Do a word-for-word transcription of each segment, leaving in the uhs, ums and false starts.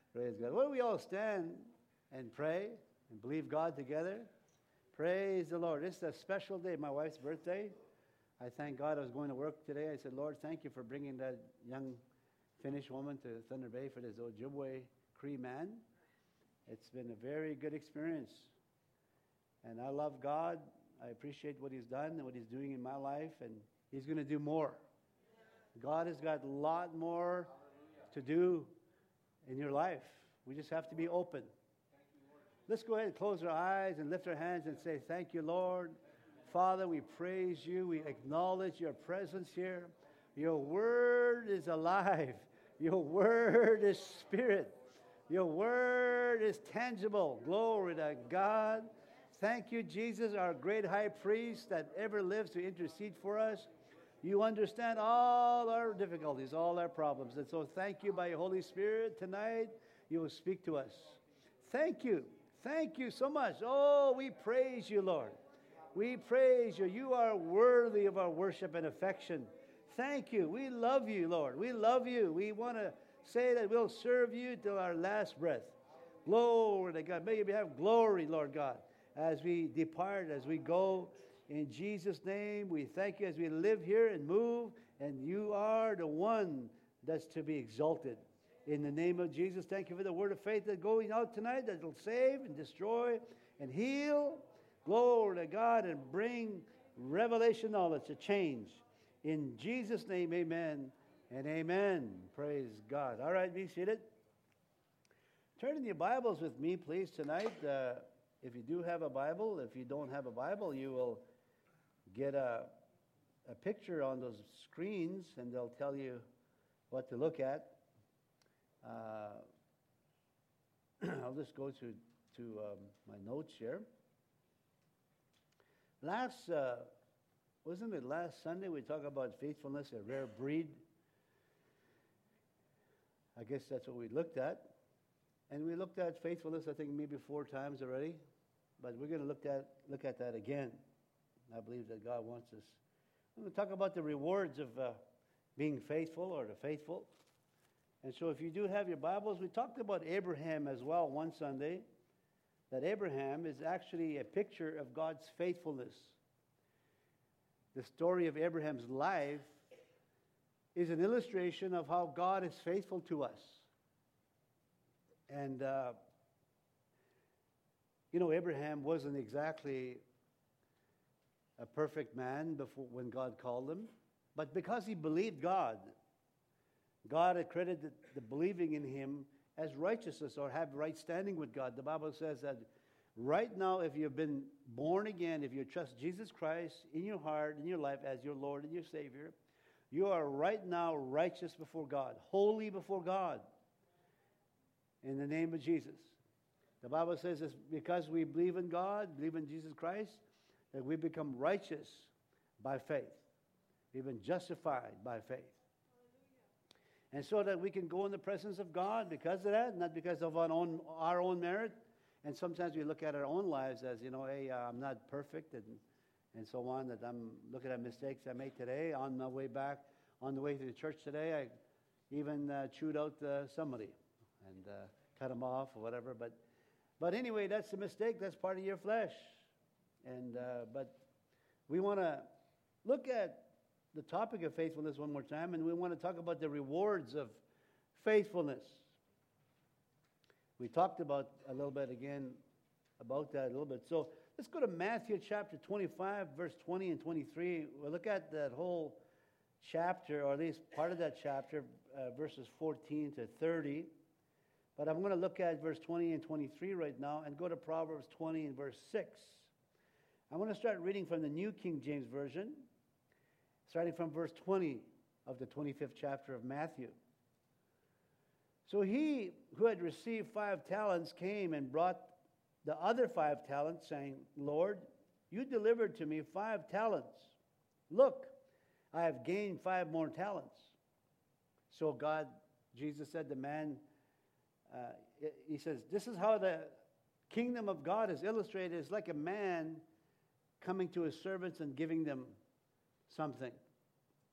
Praise God. Why don't we all stand and pray and believe God together? Praise the Lord. This is a special day, my wife's birthday. I thank God I was going to work today. I said, Lord, thank you for bringing that young Finnish woman to Thunder Bay for this Ojibwe Cree man. It's been a very good experience. And I love God. I appreciate what He's done and what He's doing in my life. And He's going to do more. God has got a lot more to do in your life. We just have to be open. Let's go ahead and close our eyes and lift our hands and say, thank you, Lord. Father, we praise you. We acknowledge your presence here. Your word is alive. Your word is spirit. Your word is tangible. Glory to God. Thank you, Jesus, our great high priest that ever lives to intercede for us. You understand all our difficulties, all our problems. And so thank you by your Holy Spirit tonight. You will speak to us. Thank you. Thank you so much. Oh, we praise you, Lord. We praise you. You are worthy of our worship and affection. Thank you. We love you, Lord. We love you. We want to say that we'll serve you till our last breath. Glory to God. May we have glory, Lord God, as we depart, as we go. In Jesus' name, we thank you as we live here and move, and you are the one that's to be exalted. In the name of Jesus, thank you for the word of faith that's going out tonight that will save and destroy and heal. Glory to God, and bring revelation knowledge to change. In Jesus' name, amen and amen. Praise God. All right, be seated. Turn in your Bibles with me, please, tonight. Uh, if you do have a Bible, if you don't have a Bible, you will get a, a picture on those screens, and they'll tell you what to look at. Uh, I'll just go to, to um, my notes here. Last, uh, wasn't it last Sunday we talked about faithfulness, a rare breed? I guess that's what we looked at. And we looked at faithfulness, I think, maybe four times already. But we're going to look at, look at that again. I believe that God wants us. I'm going to talk about the rewards of uh, being faithful or the faithful. And so if you do have your Bibles, we talked about Abraham as well one Sunday, that Abraham is actually a picture of God's faithfulness. The story of Abraham's life is an illustration of how God is faithful to us. And, uh, you know, Abraham wasn't exactly a perfect man before when God called him, but because he believed God, God accredited the believing in him as righteousness or have right standing with God. The Bible says that right now, if you've been born again, if you trust Jesus Christ in your heart, in your life as your Lord and your Savior, you are right now righteous before God, holy before God, in the name of Jesus. The Bible says it's because we believe in God, believe in Jesus Christ, that we become righteous by faith. We've been justified by faith. And so that we can go in the presence of God because of that, not because of our own, our own merit. And sometimes we look at our own lives as, you know, hey, uh, I'm not perfect and, and so on, that I'm looking at mistakes I made today. On my way back, on the way to the church today, I even uh, chewed out uh, somebody and uh, cut them off or whatever. But, but anyway, that's a mistake. That's part of your flesh. And uh, but we want to look at the topic of faithfulness one more time, and we want to talk about the rewards of faithfulness. We talked about a little bit again about that a little bit. So let's go to Matthew chapter twenty-five, verse twenty and twenty-three. We'll look at that whole chapter, or at least part of that chapter, uh, verses fourteen to thirty. But I'm going to look at verse twenty and twenty-three right now and go to Proverbs twenty and verse six. I want to start reading from the New King James Version, starting from verse twenty of the twenty-fifth chapter of Matthew. So he who had received five talents came and brought the other five talents, saying, Lord, you delivered to me five talents. Look, I have gained five more talents. So God, Jesus said, the man, uh, he says, this is how the kingdom of God is illustrated. It's like a man coming to his servants and giving them something.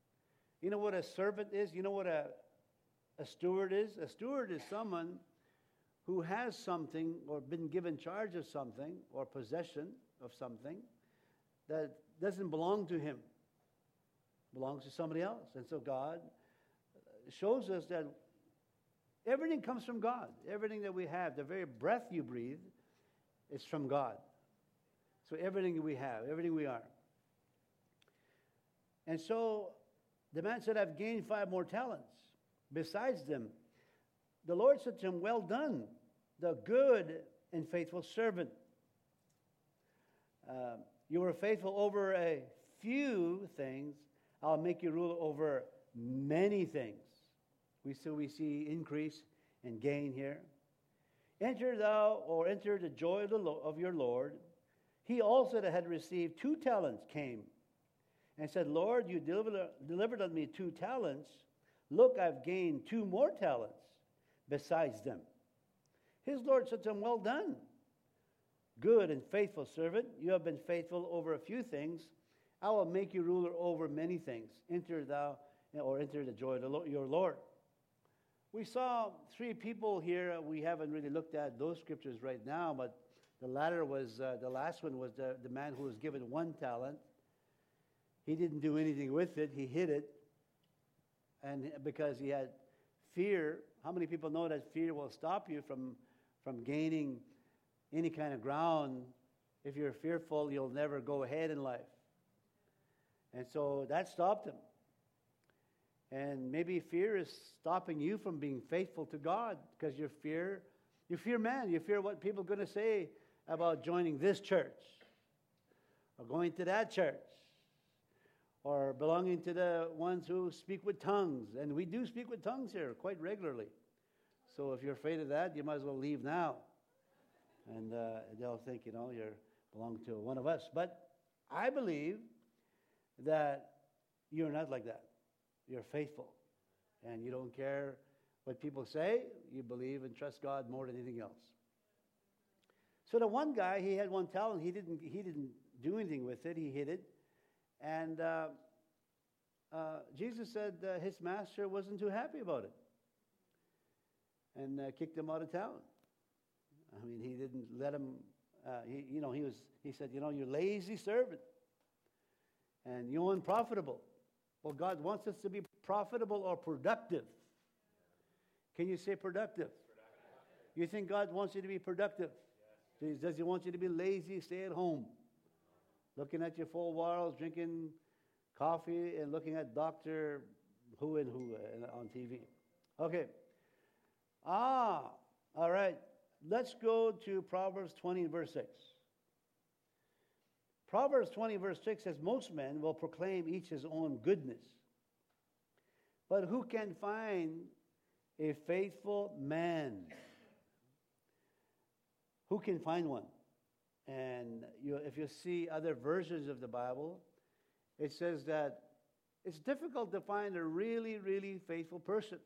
You know what a servant is? You know what a, a steward is? A steward is someone who has something or been given charge of something or possession of something that doesn't belong to him, belongs to somebody else. And so God shows us that everything comes from God. Everything that we have, the very breath you breathe, is from God. So everything we have, everything we are. And so the man said, I've gained five more talents besides them. The Lord said to him, well done, the good and faithful servant. Uh, you were faithful over a few things. I'll make you ruler over many things. We still we see increase and gain here. Enter thou, or enter the joy of, the Lord, of your Lord. He also that had received two talents came and said, Lord, you delivered, delivered unto me two talents. Look, I've gained two more talents besides them. His Lord said to him, well done, good and faithful servant. You have been faithful over a few things. I will make you ruler over many things. Enter thou, or enter the joy of your Lord. We saw three people here. We haven't really looked at those scriptures right now, but the latter was, uh, the last one was the, the man who was given one talent. He didn't do anything with it. He hid it. And because he had fear. How many people know that fear will stop you from, from gaining any kind of ground? If you're fearful, you'll never go ahead in life. And so that stopped him. And maybe fear is stopping you from being faithful to God because you fear, you fear man. You fear what people are going to say about joining this church or going to that church or belonging to the ones who speak with tongues. And we do speak with tongues here quite regularly. So if you're afraid of that, you might as well leave now. And uh, they'll think, you know, you're belong to one of us. But I believe that you're not like that. You're faithful. And you don't care what people say. You believe and trust God more than anything else. So the one guy, he had one talent. He didn't, he didn't do anything with it. He hid it. And uh, uh, Jesus said uh, his master wasn't too happy about it. And uh, kicked him out of town. I mean, he didn't let him, uh, he, you know, he was, he said, you know, you lazy servant. And you're unprofitable. Well, God wants us to be profitable or productive. Can you say productive? Productive. You think God wants you to be productive? Yes. Does he want you to be lazy, stay at home? Looking at your four walls, drinking coffee, and looking at Doctor Who and Who on T V. Okay. Ah, all right. Let's go to Proverbs twenty, verse six. Proverbs twenty, verse six says, most men will proclaim each his own goodness. But who can find a faithful man? Who can find one? And you, if you see other versions of the Bible, it says that it's difficult to find a really, really faithful person.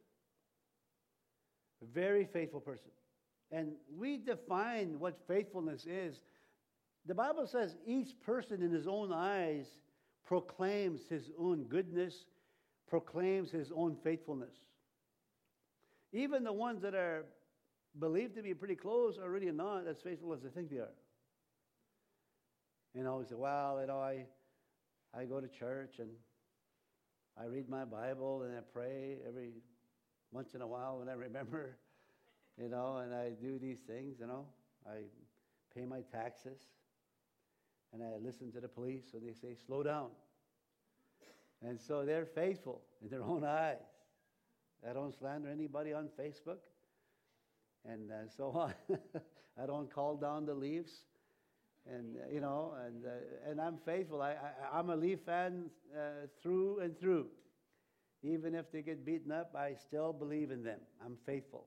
A very faithful person. And we define what faithfulness is. The Bible says each person in his own eyes proclaims his own goodness, proclaims his own faithfulness. Even the ones that are believed to be pretty close are really not as faithful as they think they are. You know, we say, well, you know, I, I go to church and I read my Bible and I pray every once in a while when I remember, you know, and I do these things, you know. I pay my taxes. And I listen to the police when they say, slow down. And so they're faithful in their own eyes. I don't slander anybody on Facebook and uh, so on. I don't call down the Leafs. And, uh, you know, and uh, and I'm faithful. I, I, I'm a Leaf fan uh, through and through. Even if they get beaten up, I still believe in them. I'm faithful.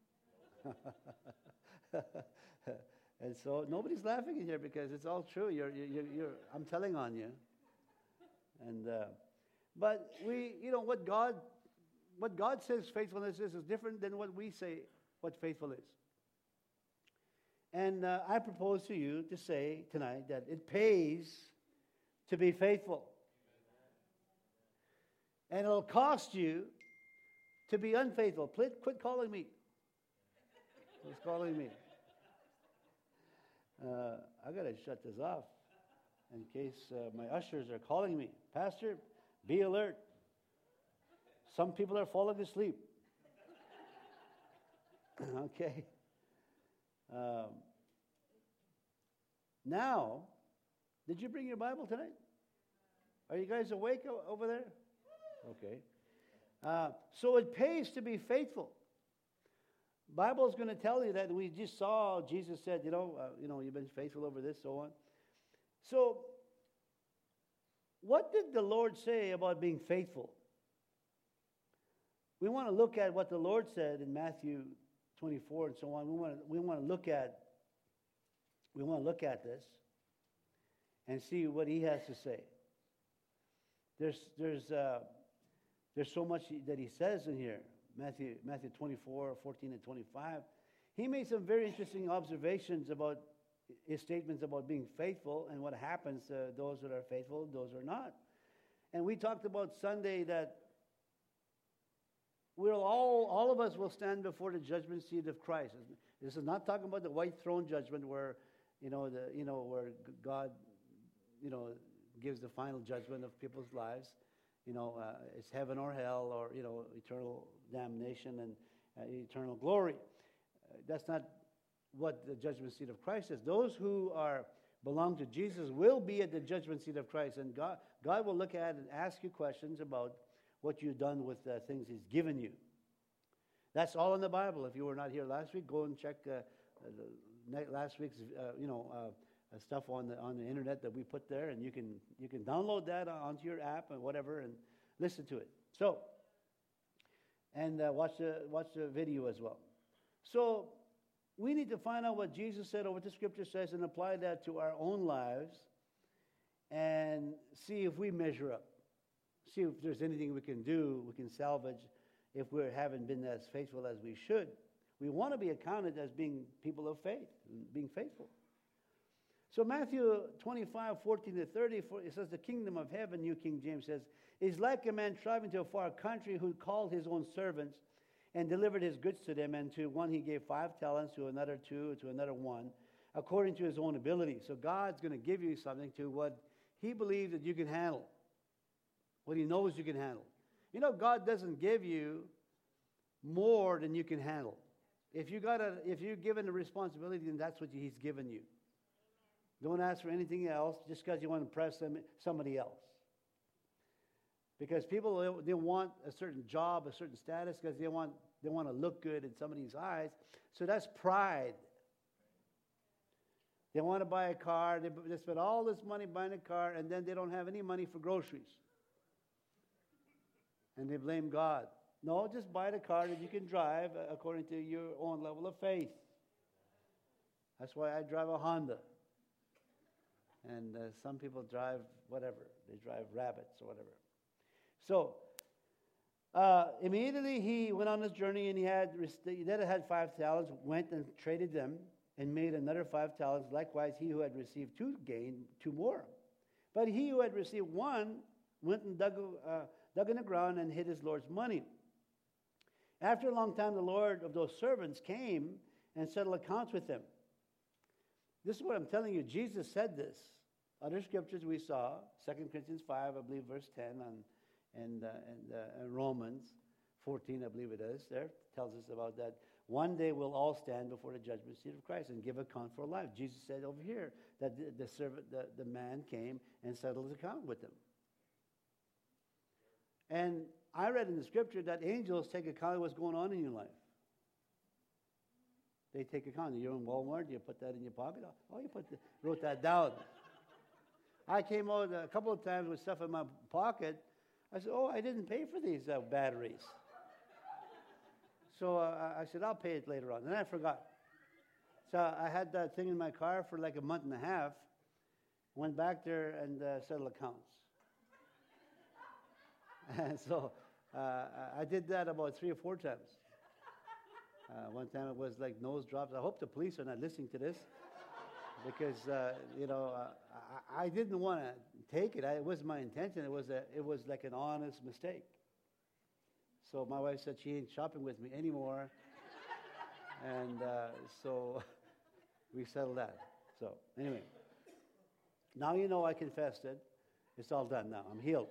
And so nobody's laughing in here because it's all true. You're, you're, you're, I'm telling on you. And uh, but we, you know, what God, what God says faithfulness is is different than what we say what faithful is. And uh, I propose to you to say tonight that it pays to be faithful, and it'll cost you to be unfaithful. Quit, quit calling me. calling me. Uh, I got to shut this off in case uh, my ushers are calling me. Pastor, be alert. Some people are falling asleep. Okay. Um, now, did you bring your Bible tonight? Are you guys awake o- over there? Okay. Uh, so it pays to be faithful. Bible is going to tell you that. We just saw Jesus said, you know, uh, you know, you've been faithful over this, so on. So, what did the Lord say about being faithful? We want to look at what the Lord said in Matthew twenty-four and so on. We want to, we want to look at we want to look at this and see what He has to say. There's there's uh, there's so much that He says in here. Matthew Matthew twenty-four, fourteen and twenty-five. He made some very interesting observations about his statements about being faithful and what happens to those that are faithful, those who are not. And we talked about Sunday that we'll all all of us will stand before the judgment seat of Christ. This is not talking about the white throne judgment where you know the you know where God you know gives the final judgment of people's lives. You know, uh, it's heaven or hell, or, you know, eternal damnation and uh, eternal glory. Uh, that's not what the judgment seat of Christ is. Those who are belong to Jesus will be at the judgment seat of Christ, and God, God will look at and ask you questions about what you've done with the things He's given you. That's all in the Bible. If you were not here last week, go and check uh, the, last week's, uh, you know, uh, Uh, stuff on the on the internet that we put there, and you can you can download that onto your app and whatever, and listen to it. So, and uh, watch the watch the video as well. So, we need to find out what Jesus said or what the Scripture says, and apply that to our own lives, and see if we measure up. See if there's anything we can do, we can salvage, if we haven't been as faithful as we should. We want to be accounted as being people of faith, being faithful. So Matthew twenty-five, fourteen to thirty, it says, the kingdom of heaven, New King James says, is like a man traveling to a far country who called his own servants and delivered his goods to them. And to one he gave five talents, to another two, to another one, according to his own ability. So God's going to give you something to what He believes that you can handle, what He knows you can handle. You know, God doesn't give you more than you can handle. If you got a, if you're given a responsibility, then that's what He's given you. Don't ask for anything else just because you want to impress them, somebody else. Because people, they want a certain job, a certain status, because they want they want to look good in somebody's eyes. So that's pride. They want to buy a car. They, they spend all this money buying a car, and then they don't have any money for groceries. And they blame God. No, just buy the car that you can drive according to your own level of faith. That's why I drive a Honda. And uh, some people drive whatever. They drive rabbits or whatever. So, uh, immediately he went on his journey, and he had, he that had five talents went and traded them and made another five talents. Likewise, he who had received two gained two more. But he who had received one went and dug, uh, dug in the ground and hid his Lord's money. After a long time, the Lord of those servants came and settled accounts with them. This is what I'm telling you. Jesus said this. Other scriptures we saw, Second Corinthians five, I believe, verse ten, and, and, uh, and, uh, and Romans fourteen, I believe it is, there, tells us about that. One day we'll all stand before the judgment seat of Christ and give account for life. Jesus said over here that the, the servant, the, the man came and settled his account with them. And I read in the scripture that angels take account of what's going on in your life. They take account. You're in Walmart, you put that in your pocket. Oh, you put the, wrote that down. I came out a couple of times with stuff in my pocket. I said, oh, I didn't pay for these uh, batteries. So uh, I said, I'll pay it later on. And I forgot. So I had that thing in my car for like a month and a half. Went back there and uh, settled accounts. And so uh, I did that about three or four times. Uh, one time it was like nose drops. I hope the police are not listening to this, because uh, you know uh, I, I didn't want to take it. I, it wasn't my intention. It was a, it was like an honest mistake. So my wife said she ain't shopping with me anymore. And uh, so we settled that. So anyway, now you know I confessed it. It's all done now. I'm healed.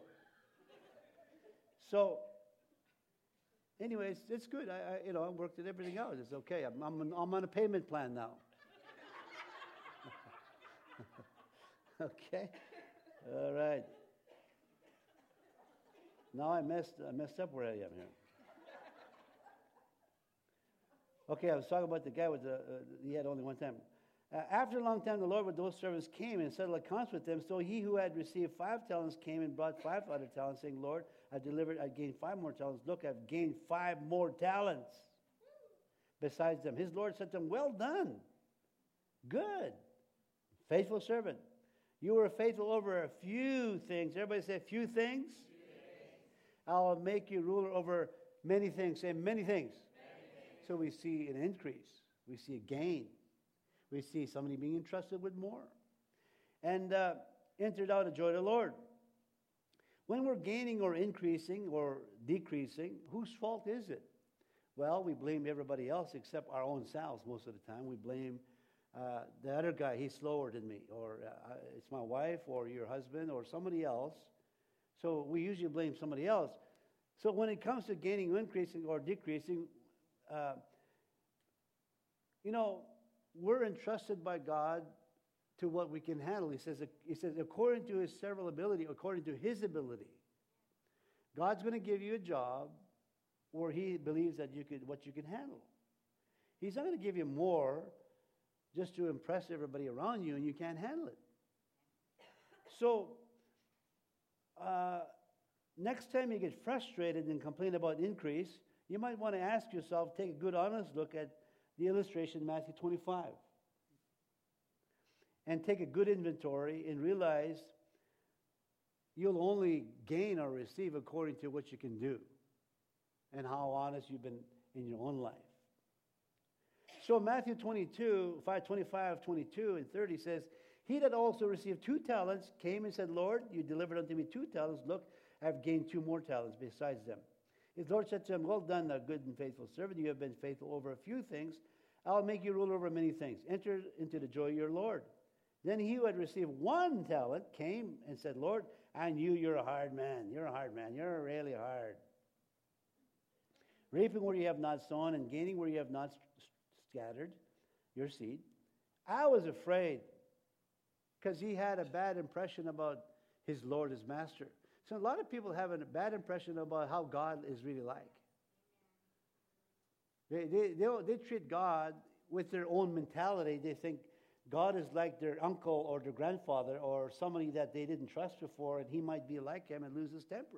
So anyway, it's, it's good. I, I, you know, I worked at everything out. It's okay. I'm, I'm, on- I'm on a payment plan now. Okay. All right. Now I messed, I messed up where I am here. Okay, I was talking about the guy with the, uh, he had only one time. Uh, after a long time, the Lord with those servants came and settled accounts with them. So he who had received five talents came and brought five other talents, saying, Lord, I delivered, I gained five more talents. Look, I've gained five more talents besides them. His Lord said to him, well done. Good. Faithful servant. You were faithful over a few things. Everybody say, few things? I'll make you ruler over many things. Say, many things. Many things. So we see an increase. We see a gain. We see somebody being entrusted with more. And uh, entered out a joy of the Lord. When we're gaining or increasing or decreasing, whose fault is it? Well, we blame everybody else except our own selves most of the time. We blame uh, the other guy, he's slower than me, or uh, it's my wife, or your husband, or somebody else. So we usually blame somebody else. So when it comes to gaining, increasing, or decreasing, uh, you know, we're entrusted by God to what we can handle. He says, he says, according to his several ability, according to his ability. God's going to give you a job where he believes that you could, what you can handle. He's not going to give you more just to impress everybody around you and you can't handle it. So, uh, next time you get frustrated and complain about increase, you might want to ask yourself, take a good honest look at the illustration in Matthew twenty-five. And take a good inventory and realize you'll only gain or receive according to what you can do and how honest you've been in your own life. So Matthew twenty-two, five, twenty-five, twenty-two, and thirty says, he that also received two talents came and said, Lord, you delivered unto me two talents. Look, I have gained two more talents besides them. His Lord said to him, well done, thou good and faithful servant. You have been faithful over a few things. I'll make you ruler over many things. Enter into the joy of your Lord. Then he who had received one talent came and said, Lord, I knew you're a hard man. You're a hard man. You're really hard. Reaping where you have not sown and gaining where you have not scattered your seed. I was afraid because he had a bad impression about his Lord, his master. So a lot of people have a bad impression about how God is really like. They, they, they, they treat God with their own mentality. They think God is like their uncle or their grandfather or somebody that they didn't trust before, and he might be like him and lose his temper.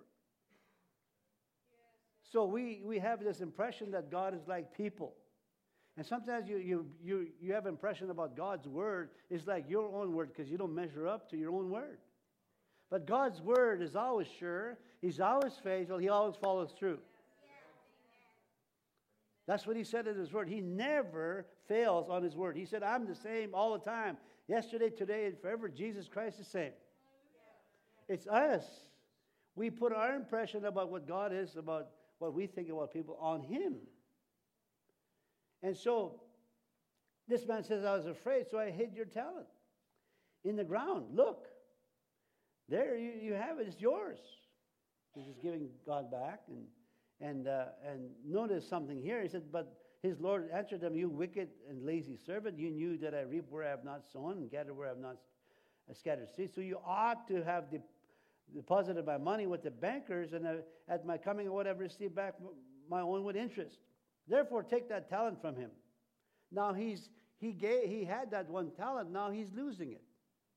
Yes. So we, we have this impression that God is like people. And sometimes you, you, you, you have an impression about God's word is like your own word because you don't measure up to your own word. But God's word is always sure. He's always faithful. He always follows through. That's what he said in his word. He never fails on his word. He said, I'm the same all the time. Yesterday, today, and forever, Jesus Christ is the same. It's us. We put our impression about what God is, about what we think about people on him. And so, this man says, I was afraid, so I hid your talent in the ground. Look, there you, you have it. It's yours. He's just giving God back. And And uh, and notice something here. He said, but his Lord answered him, you wicked and lazy servant, you knew that I reap where I have not sown and gather where I have not scattered seed. So you ought to have de- deposited my money with the bankers, and uh, at my coming I would have received back my own with interest. Therefore, take that talent from him. Now he's he gave he had that one talent. Now he's losing it.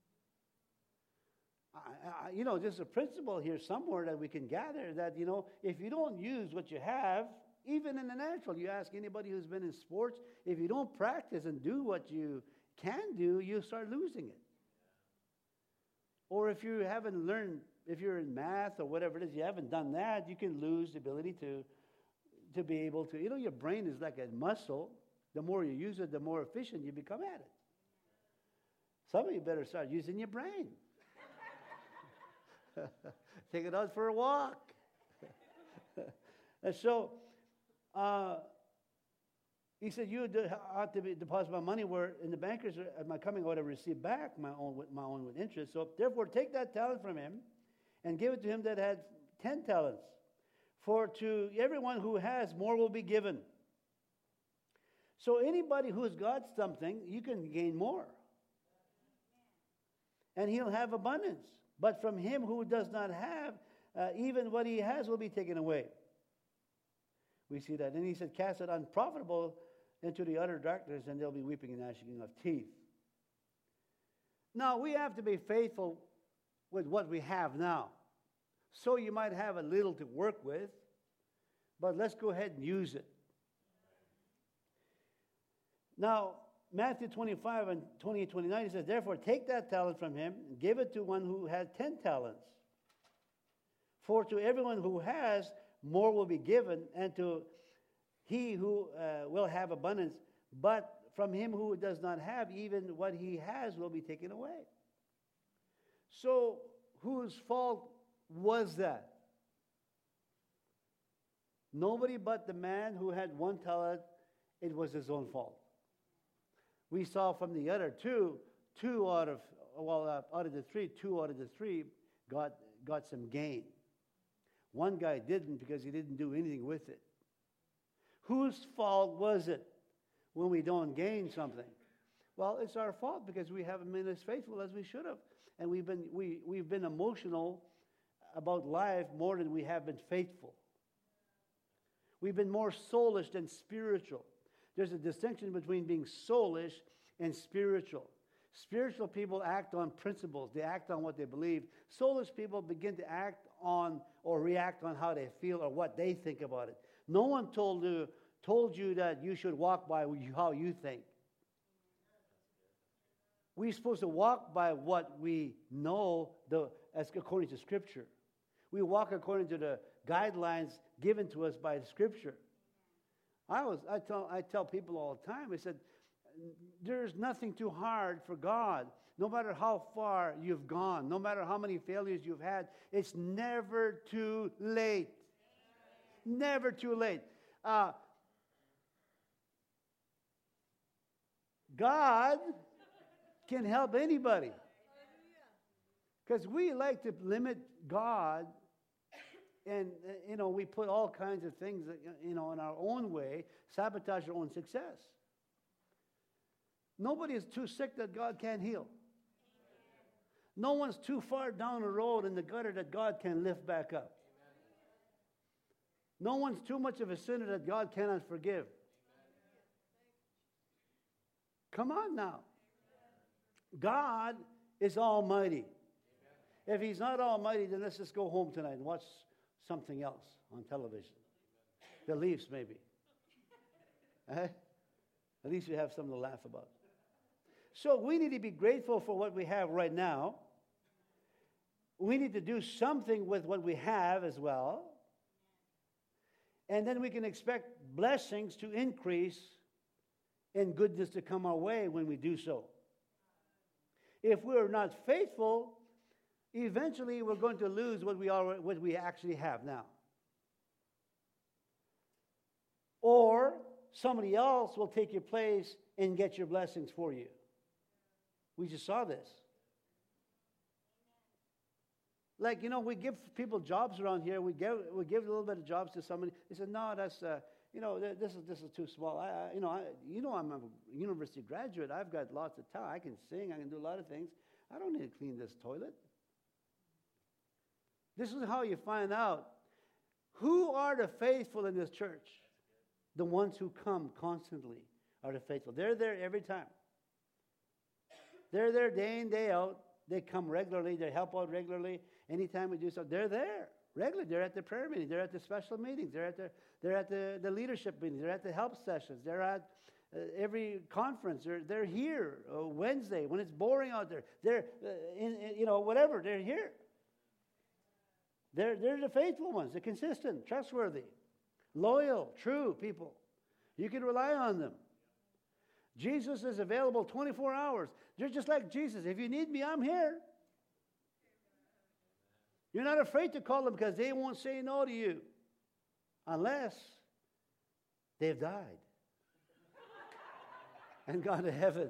I, I, you know, there's a principle here somewhere that we can gather that, you know, if you don't use what you have, even in the natural, you ask anybody who's been in sports, if you don't practice and do what you can do, you start losing it. Or if you haven't learned, if you're in math or whatever it is, you haven't done that, you can lose the ability to, to be able to, you know, your brain is like a muscle. The more you use it, the more efficient you become at it. Some of you better start using your brain. Take it out for a walk. And so, uh, He said, you ought to be deposit my money where in the bankers at my coming I would have received back my own with my own with interest. So therefore take that talent from him and give it to him that had ten talents. For to everyone who has, more will be given. So anybody who's got something, you can gain more. And he'll have abundance. But from him who does not have, uh, even what he has will be taken away. We see that. And he said, cast it unprofitable into the utter darkness, and there'll be weeping and gnashing of teeth. Now, we have to be faithful with what we have now. So you might have a little to work with, but let's go ahead and use it. Now, Matthew twenty-five and twenty-eight, twenty-nine, he says, therefore take that talent from him and give it to one who had ten talents. For to everyone who has, more will be given, and to he who uh, will have abundance. But from him who does not have, even what he has will be taken away. So, whose fault was that? Nobody but the man who had one talent, it was his own fault. We saw from the other two, two out of, well, uh, out of the three, two out of the three got, got some gain. One guy didn't because he didn't do anything with it. Whose fault was it when we don't gain something? Well, it's our fault because we haven't been as faithful as we should have. And we've been, we, we've been emotional about life more than we have been faithful. We've been more soulish than spiritual. There's a distinction between being soulish and spiritual. Spiritual people act on principles. They act on what they believe. Soulish people begin to act on or react on how they feel or what they think about it. No one told you, told you that you should walk by how you think. We're supposed to walk by what we know the, as according to Scripture. We walk according to the guidelines given to us by the Scripture. I was I tell I tell people all the time, I said, there's nothing too hard for God. No matter how far you've gone, no matter how many failures you've had, it's never too late. Never too late. Uh, God can help anybody. Because we like to limit God, and, you know, we put all kinds of things, you know, in our own way, sabotage our own success. Nobody is too sick that God can't heal. No one's too far down the road in the gutter that God can lift back up. No one's too much of a sinner that God cannot forgive. Come on now. God is almighty. If he's not almighty, then let's just go home tonight and watch something else on television. The Leafs, maybe. Eh? At least we have something to laugh about. So we need to be grateful for what we have right now. We need to do something with what we have as well. And then we can expect blessings to increase and goodness to come our way when we do so. If we're not faithful, eventually we're going to lose what we are, what we actually have now. Or somebody else will take your place and get your blessings for you. We just saw this. Like, you know, we give people jobs around here. We give we give a little bit of jobs to somebody. They said, no, that's, uh, you know, this is this is too small. I, I, you know, I, you know, I'm a university graduate. I've got lots of talent. I can sing. I can do a lot of things. I don't need to clean this toilet. This is how you find out who are the faithful in this church. The ones who come constantly are the faithful. They're there every time. They're there day in, day out. They come regularly. They help out regularly. Anytime we do so, they're there regularly. They're at the prayer meeting. They're at the special meetings. They're at the, they're at the, the leadership meetings. They're at the help sessions. They're at uh, every conference. They're, they're here uh, Wednesday when it's boring out there. They're, uh, in, in, you know, whatever. They're here. They're, they're the faithful ones, the consistent, trustworthy, loyal, true people. You can rely on them. Jesus is available twenty-four hours. They're just like Jesus. If you need me, I'm here. You're not afraid to call them because they won't say no to you unless they've died. and gone to heaven.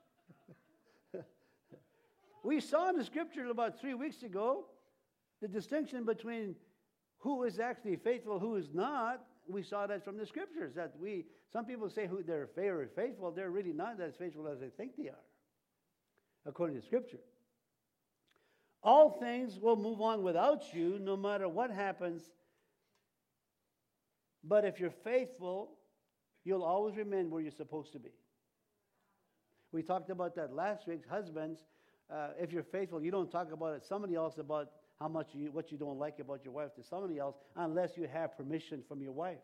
We saw in the scripture about three weeks ago the distinction between who is actually faithful, who is not. We saw that from the scriptures, that we, some people say who they're very faithful, they're really not as faithful as they think they are, according to scripture. All things will move on without you, no matter what happens. But if you're faithful, you'll always remain where you're supposed to be. We talked about that last week. Husbands, uh, if you're faithful, you don't talk about it somebody else about how much you, what you don't like about your wife to somebody else unless you have permission from your wife.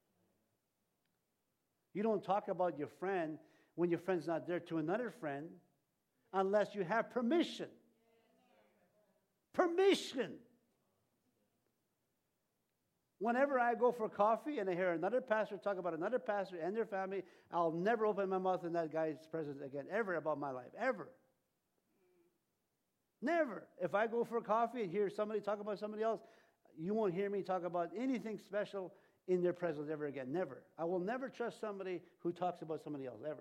You don't talk about your friend when your friend's not there to another friend unless you have permission. Permission. Whenever I go for coffee and I hear another pastor talk about another pastor and their family, I'll never open my mouth in that guy's presence again, ever about my life, ever. Never. If I go for coffee and hear somebody talk about somebody else, you won't hear me talk about anything special in their presence ever again. Never. I will never trust somebody who talks about somebody else, ever.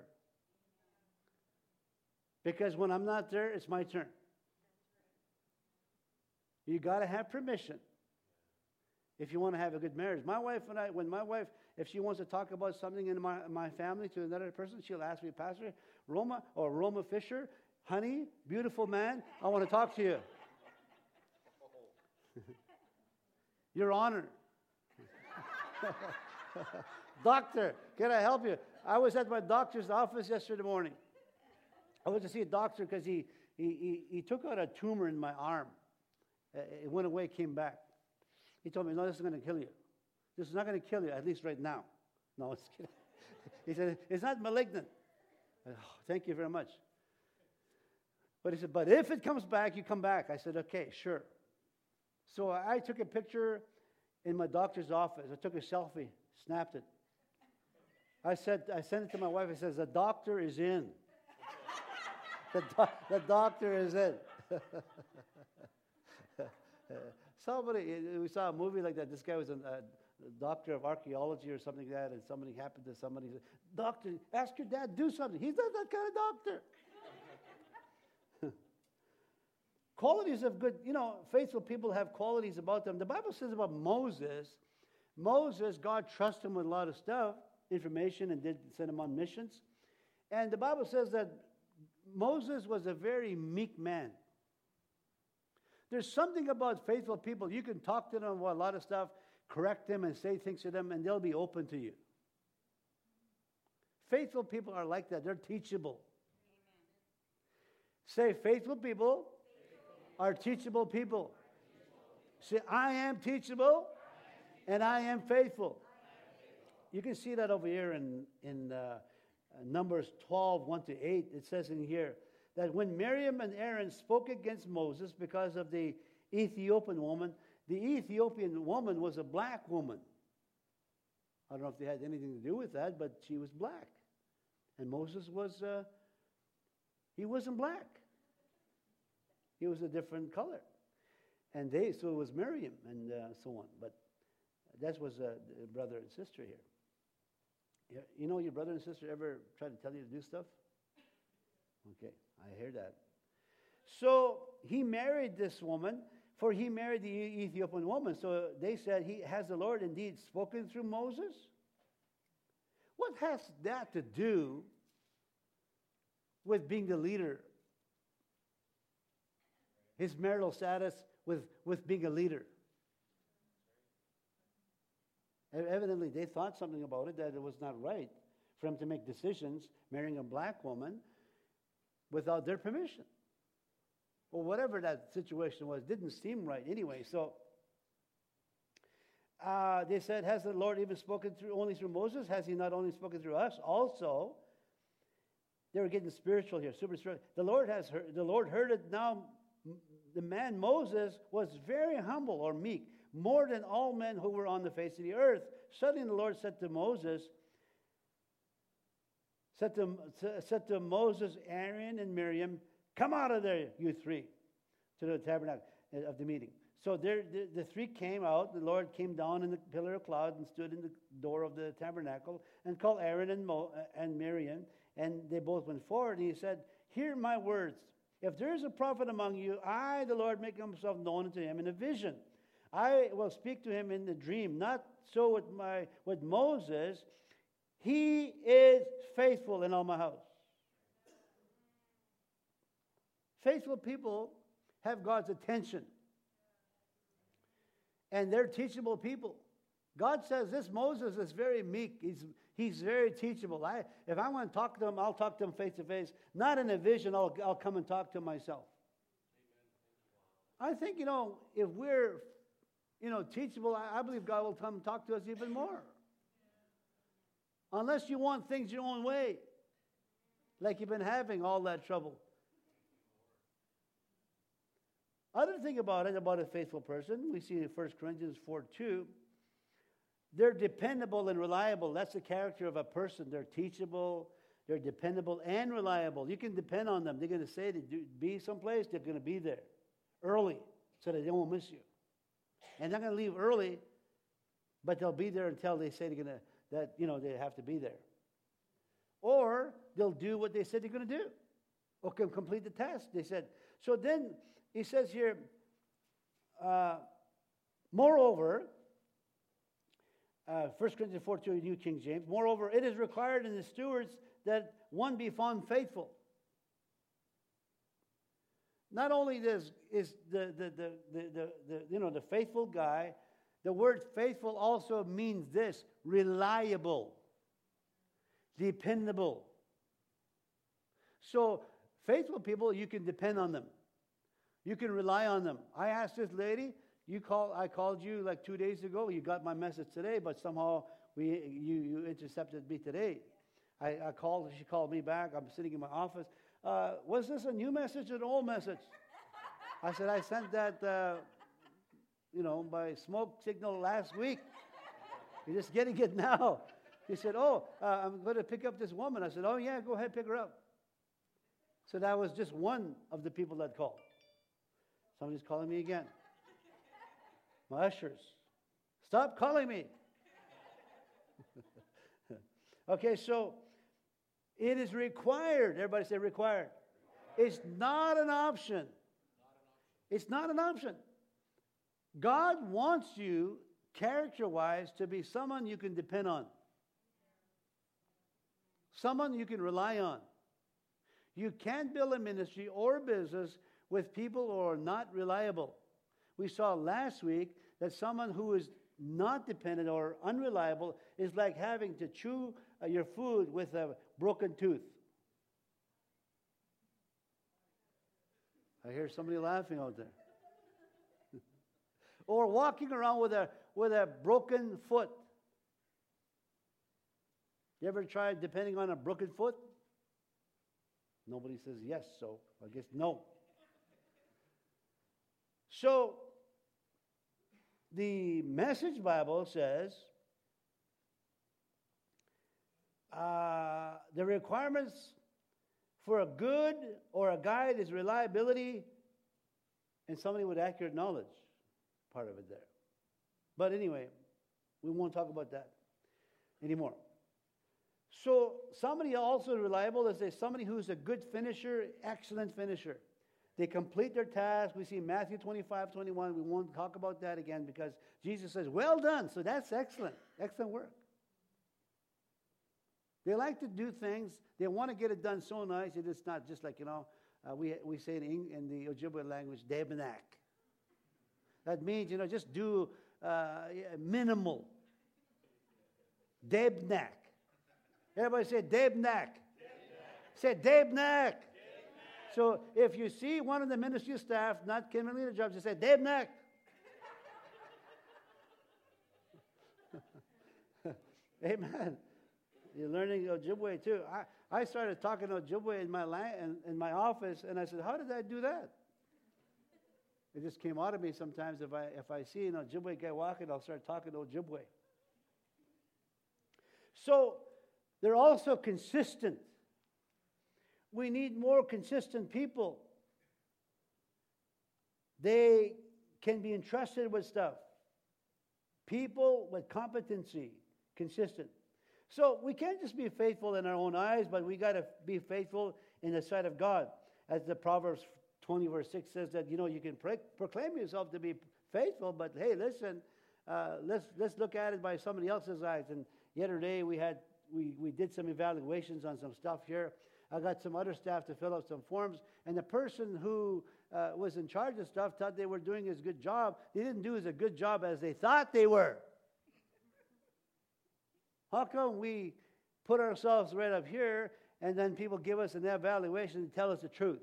Because when I'm not there, it's my turn. You got to have permission if you want to have a good marriage. My wife and I, when my wife, if she wants to talk about something in my, my family to another person, she'll ask me, Pastor Roma or Roma Fisher, honey, beautiful man, I want to talk to you. Your Honor. Doctor, can I help you? I was at my doctor's office yesterday morning. I went to see a doctor because he, he, he, he took out a tumor in my arm. Uh, it went away, came back. He told me, no, this is going to kill you. This is not going to kill you, at least right now. No, it's kidding. He said, it's not malignant. I said, oh, thank you very much. But he said, but if it comes back, you come back. I said, okay, sure. So I took a picture in my doctor's office. I took a selfie, snapped it. I said, I sent it to my wife. I says, the doctor is in. the, do- the doctor is in. Somebody, we saw a movie like that. This guy was a, a doctor of archaeology or something like that, and somebody happened to somebody said, doctor, ask your dad, do something. He's not that kind of doctor. Qualities of good, you know, faithful people have qualities about them. The Bible says about Moses, Moses, God trusted him with a lot of stuff, information, and did send him on missions. And the Bible says that Moses was a very meek man. There's something about faithful people. You can talk to them about a lot of stuff, correct them, and say things to them, and they'll be open to you. Faithful people are like that. They're teachable. Amen. Say, faithful people are teachable people. Say, I am teachable and I am faithful. You can see that over here in, in uh, Numbers twelve, one to eight. It says in here that when Miriam and Aaron spoke against Moses because of the Ethiopian woman, the Ethiopian woman was a black woman. I don't know if they had anything to do with that, but she was black. And Moses was, uh, he wasn't black. He was a different color. And they, so it was Miriam and uh, so on. But that was a uh, brother and sister here. You know your brother and sister ever try to tell you to do stuff? Okay, I hear that. So he married this woman, for he married the Ethiopian woman. So they said, he has the Lord indeed spoken through Moses? What has that to do with being the leader? His marital status with, with being a leader. Evidently, they thought something about it, that it was not right for him to make decisions marrying a black woman without their permission. Or whatever that situation was, didn't seem right anyway. So uh, they said, has the Lord even spoken through only through Moses? Has he not only spoken through us? Also, they were getting spiritual here, super spiritual. The Lord has heard, the Lord heard it now. The man Moses was very humble or meek, more than all men who were on the face of the earth. Suddenly the Lord said to Moses, said to, said to Moses, Aaron, and Miriam, come out of there, you three, to the tabernacle of the meeting. So there, the, the three came out. The Lord came down in the pillar of cloud and stood in the door of the tabernacle and called Aaron and, Mo, and Miriam And they both went forward, and he said, hear my words. If there is a prophet among you, I, the Lord, make myself known to him in a vision. I will speak to him in the dream. Not so with my with Moses. He is faithful in all my house. Faithful people have God's attention. And they're teachable people. God says this Moses is very meek. He's, he's very teachable. I, if I want to talk to him, I'll talk to him face to face. Not in a vision, I'll, I'll come and talk to him myself. I think, you know, if we're, you know, teachable, I, I believe God will come and talk to us even more. Unless you want things your own way. Like you've been having all that trouble. Other thing about it, about a faithful person, we see in First Corinthians four two, they're dependable and reliable. That's the character of a person. They're teachable, they're dependable and reliable. You can depend on them. They're going to say to do, be someplace, they're going to be there early so that they won't miss you. And they're going to leave early, but they'll be there until they say they're going to, that, you know, they have to be there. Or they'll do what they said they're going to do. Or can complete the task, they said. So then, he says here, uh, moreover, uh, First Corinthians four two, New King James, moreover, it is required in the stewards that one be found faithful. Not only this is the, the, the, the, the, the, you know, the faithful guy, the word faithful also means this, reliable, dependable. So, faithful people, you can depend on them. You can rely on them. I asked this lady, you call, I called you like two days ago. You got my message today, but somehow we, you, you intercepted me today. I, I called, she called me back. I'm sitting in my office. Uh, was this a new message or an old message? I said, I sent that, uh, you know, by smoke signal last week. You're just getting it now. He said, oh, uh, I'm going to pick up this woman. I said, oh, yeah, go ahead, pick her up. So that was just one of the people that called. Somebody's calling me again. My ushers, stop calling me. Okay, so it is required. Everybody say required. It's not an option. It's not an option. God wants you, character-wise, to be someone you can depend on. Someone you can rely on. You can't build a ministry or a business with people who are not reliable. We saw last week that someone who is not dependent or unreliable is like having to chew uh, your food with a broken tooth. I hear somebody laughing out there. Or walking around with a with a broken foot. You ever tried depending on a broken foot? Nobody says yes, so I guess no. So, the Message Bible says uh, the requirements for a good or a guide is reliability and somebody with accurate knowledge. Part of it there. But anyway, we won't talk about that anymore. So, somebody also reliable is somebody who's a good finisher, excellent finisher. They complete their task. We see Matthew twenty-five, twenty-one. We won't talk about that again because Jesus says, well done. So that's excellent. Excellent work. They like to do things. They want to get it done so nice. It's not just like, you know, uh, we, we say in, in the Ojibwe language, debenak. That means, you know, just do uh, minimal. Debnak. Everybody say debnak. Say debnak. So if you see one of the ministry staff not committing their jobs, you say, Debnak. Amen. You're learning Ojibwe too. I, I started talking Ojibwe in my la- in, in my office, and I said, how did I do that? It just came out of me sometimes. If I if I see an Ojibwe guy walking, I'll start talking Ojibwe. So they're also consistent. We need more consistent people. They can be entrusted with stuff. People with competency, consistent. So we can't just be faithful in our own eyes, but we got to be faithful in the sight of God. As the Proverbs twenty verse six says that, you know, you can pre- proclaim yourself to be faithful, but hey, listen, uh, let's let's look at it by somebody else's eyes. And yesterday we had we, we did some evaluations on some stuff here. I got some other staff to fill out some forms, and the person who uh, was in charge of stuff thought they were doing as good job. They didn't do as a good job as they thought they were. How come we put ourselves right up here and then people give us an evaluation and tell us the truth?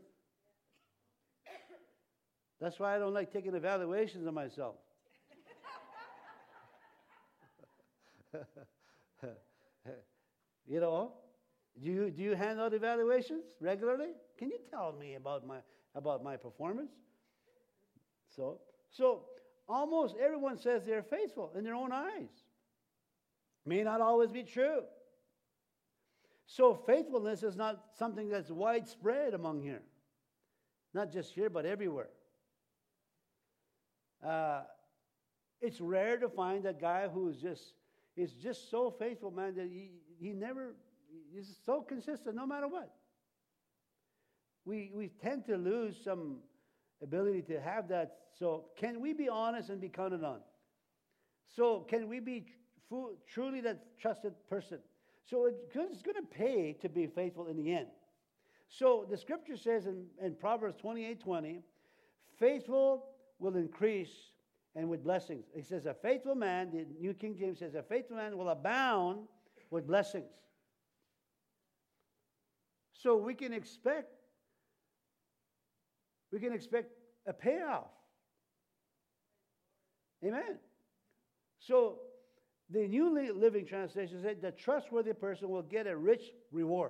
That's why I don't like taking evaluations of myself. You know, do you, do you hand out evaluations regularly? Can you tell me about my, about my performance? So, so almost everyone says they're faithful in their own eyes. May not always be true. So faithfulness is not something that's widespread among here. Not just here, but everywhere. Uh, it's rare to find a guy who is just is just so faithful, man, that he, he never is so consistent no matter what. We we tend to lose some ability to have that. So can we be honest and be counted on? So can we be tr- truly that trusted person? So it, it's going to pay to be faithful in the end. So the scripture says in, in Proverbs twenty-eight twenty, faithful will increase and with blessings. It says a faithful man, the New King James says, a faithful man will abound with blessings. So we can expect, we can expect a payoff. Amen. So the New Living Translation said the trustworthy person will get a rich reward.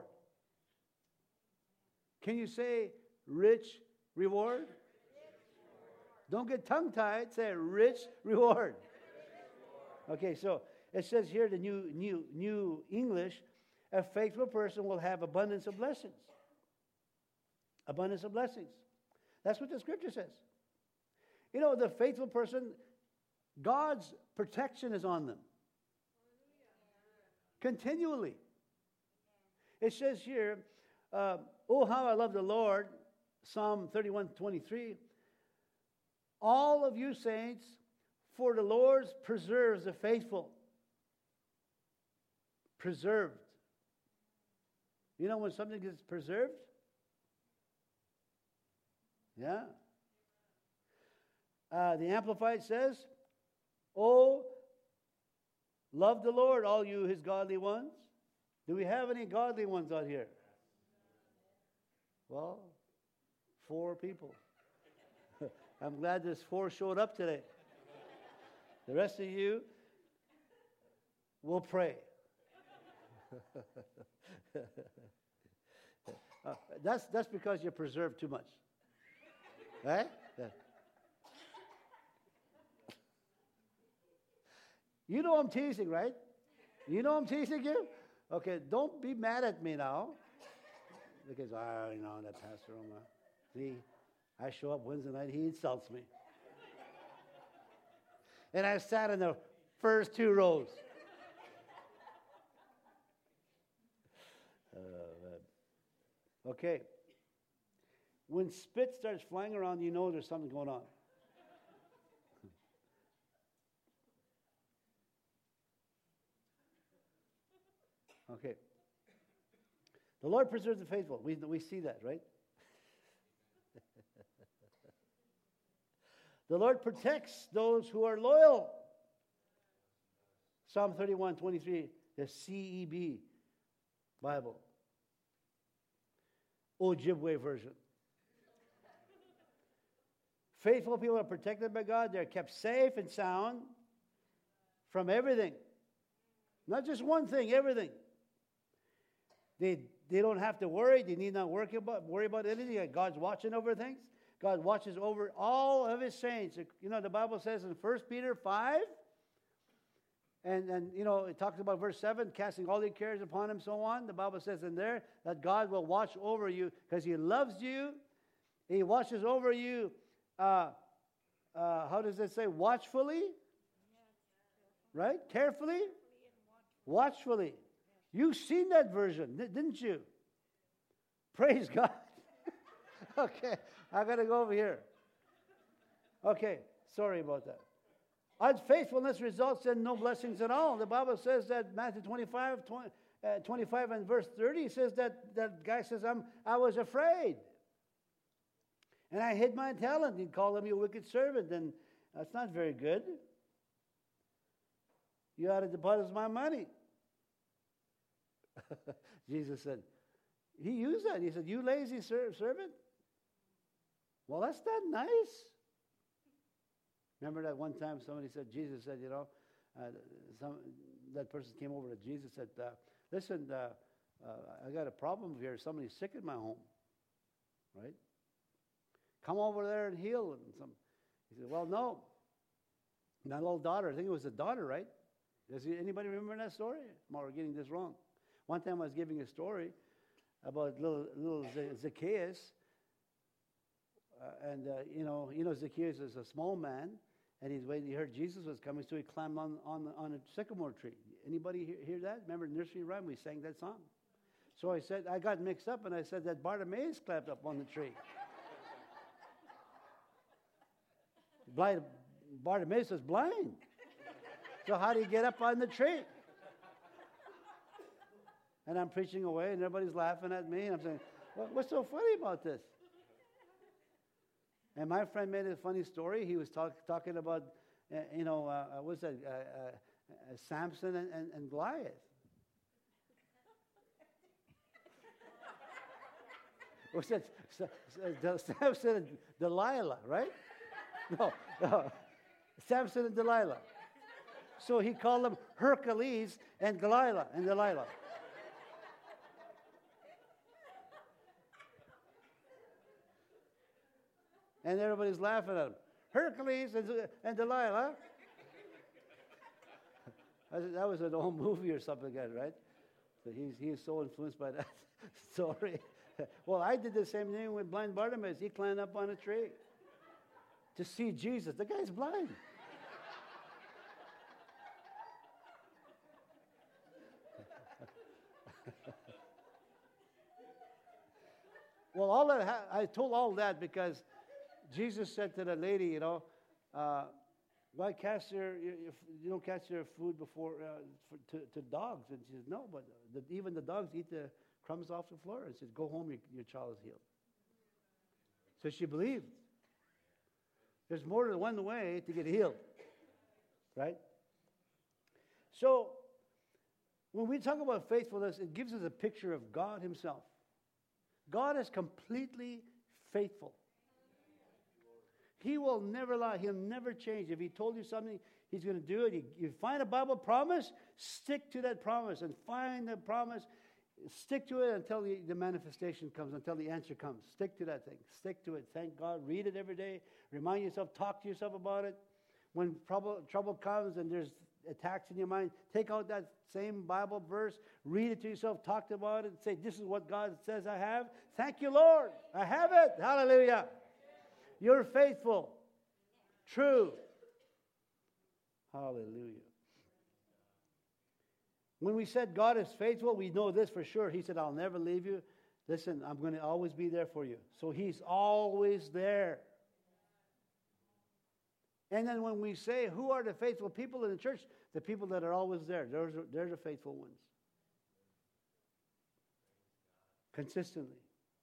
Can you say rich reward? Don't get tongue-tied. Say rich reward. Okay, so it says here, the new new new English, a faithful person will have abundance of blessings. Abundance of blessings. That's what the scripture says. You know, the faithful person, God's protection is on them. Continually. It says here, uh, oh, how I love the Lord, Psalm thirty-one twenty-three. All of you saints, for the Lord preserves the faithful. Preserved. You know when something is preserved? Yeah. Uh, the Amplified says, oh, love the Lord, all you his godly ones. Do we have any godly ones out here? Well, four people. I'm glad there's four showed up today. The rest of you will pray. uh, that's, that's because you preserve too much. Right? Yeah. You know I'm teasing, right? You know I'm teasing you? Okay, don't be mad at me now. Because, oh, you know, that Pastor Omar. See, I show up Wednesday night, he insults me. And I sat in the first two rows. Uh, okay. When spit starts flying around, you know there's something going on. Okay. The Lord preserves the faithful. We, we see that, right? The Lord protects those who are loyal. Psalm thirty-one twenty-three, the C E B Bible. Ojibwe version. Faithful people are protected by God. They're kept safe and sound from everything. Not just one thing, everything. They, they don't have to worry. They need not worry about, worry about anything. God's watching over things. God watches over all of his saints. You know, the Bible says in First Peter five, and, and, you know, it talks about verse seven, casting all your cares upon him, so on. The Bible says in there that God will watch over you because he loves you. He watches over you, uh, uh, how does it say, watchfully? Right? Carefully? Watchfully. You've seen that version, didn't you? Praise God. Okay, I got to go over here. Okay, sorry about that. Unfaithfulness results in no blessings at all. The Bible says that Matthew twenty-five, twenty, uh, twenty-five and verse thirty says that that guy says, I'm, I was afraid. And I hid my talent. He called him a wicked servant. And that's not very good. You ought to deposit my money. Jesus said, he used that. He said, you lazy ser- servant. Well, that's not nice. Remember that one time somebody said, Jesus said, you know, uh, some, that person came over to Jesus and said, uh, listen, uh, uh, I got a problem here. Somebody's sick in my home, right? Come over there and heal them. Some, he said, well, no. My little daughter, I think it was a daughter, right? Does anybody remember that story? Am I getting this wrong? One time I was giving a story about little, little Zacchaeus. Uh, and, uh, you know, you know, Zacchaeus is a small man. And he's waiting. He heard Jesus was coming, so he climbed on, on, on a sycamore tree. Anybody hear, hear that? Remember nursery rhyme? We sang that song. So I said, I got mixed up, and I said that Bartimaeus climbed up on the tree. Blind, Bartimaeus was blind. So how do you get up on the tree? And I'm preaching away, and everybody's laughing at me. And I'm saying, what, what's so funny about this? And my friend made a funny story. He was talk, talking about, uh, you know, uh, what's that, uh, uh, uh, Samson and, and, and Goliath. What's that? Samson and Delilah, right? No, no. Samson and Delilah. So he called them Hercules and Delilah and Delilah. And everybody's laughing at him. Hercules and, and Delilah. That was an old movie or something like that, right? So he's, he's so influenced by that story. Well, I did the same thing with blind Bartimaeus. He climbed up on a tree to see Jesus. The guy's blind. Well, all that ha- I told all that because Jesus said to the lady, you know, uh, why cast your, your, your, you don't cast your food before uh, for, to, to dogs? And she says, no, but the, even the dogs eat the crumbs off the floor. And says, go home, your, your child is healed. So she believed. There's more than one way to get healed, right? So when we talk about faithfulness, it gives us a picture of God himself. God is completely faithful. He will never lie. He'll never change. If he told you something, he's going to do it. You, you find a Bible promise, stick to that promise. And find the promise, stick to it until the, the manifestation comes, until the answer comes. Stick to that thing. Stick to it. Thank God. Read it every day. Remind yourself. Talk to yourself about it. When trouble, trouble comes and there's attacks in your mind, take out that same Bible verse, read it to yourself, talk about it, and say, this is what God says I have. Thank you, Lord. I have it. Hallelujah. You're faithful. True. Hallelujah. When we said God is faithful, we know this for sure. He said, I'll never leave you. Listen, I'm going to always be there for you. So he's always there. And then when we say, who are the faithful people in the church? The people that are always there. They're, they're the faithful ones. Consistently.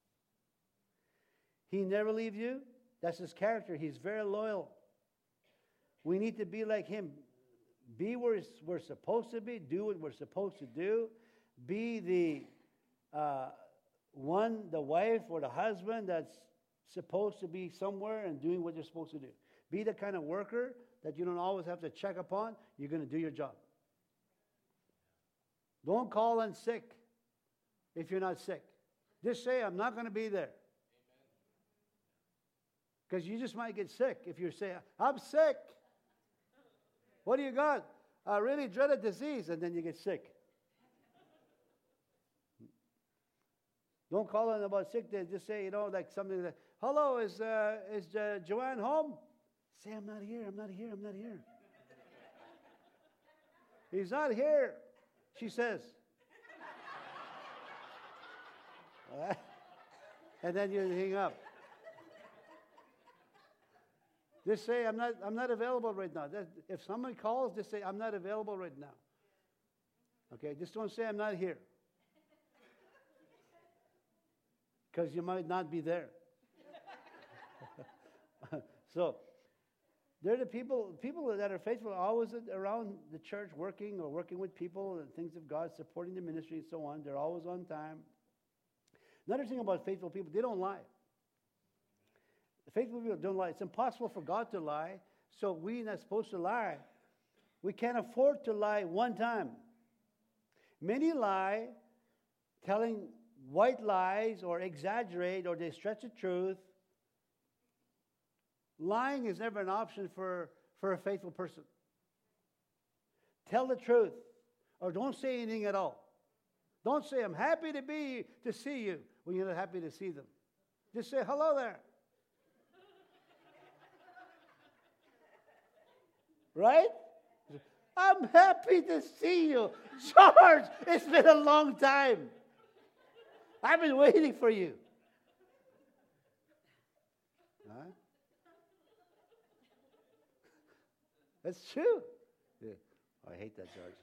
He never leaves you. That's his character. He's very loyal. We need to be like him. Be where we're supposed to be. Do what we're supposed to do. Be the uh, one, the wife or the husband that's supposed to be somewhere and doing what you're supposed to do. Be the kind of worker that you don't always have to check upon. You're going to do your job. Don't call in sick if you're not sick. Just say, I'm not going to be there. Because you just might get sick if you say, I'm sick. What do you got? A really dreaded disease, and then you get sick. Don't call in about sick. Just say, you know, like something like, hello, is, uh, is uh, Joanne home? Say, I'm not here, I'm not here, I'm not here. He's not here, she says. All right? And then you hang up. Just say, I'm not, I'm not available right now. That, if somebody calls, just say, I'm not available right now. Okay, just don't say I'm not here. Because you might not be there. So, they're the people, people that are faithful are always around the church working or working with people and things of God, supporting the ministry and so on. They're always on time. Another thing about faithful people, they don't lie. Faithful people don't lie. It's impossible for God to lie, so we're not supposed to lie. We can't afford to lie one time. Many lie, telling white lies or exaggerate or they stretch the truth. Lying is never an option for, for a faithful person. Tell the truth or don't say anything at all. Don't say, I'm happy to be to see you when you're not happy to see them. Just say, hello there. Right? I'm happy to see you. George, it's been a long time. I've been waiting for you. Huh? That's true. Yeah. Oh, I hate that, George.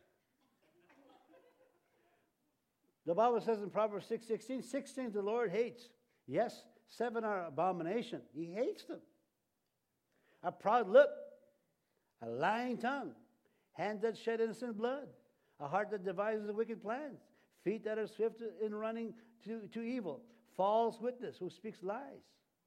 The Bible says in Proverbs six sixteen, six things the Lord hates. Yes, seven are abomination. He hates them. A proud lip, a lying tongue, hands that shed innocent blood, a heart that devises wicked plans, feet that are swift in running to, to evil, false witness who speaks lies,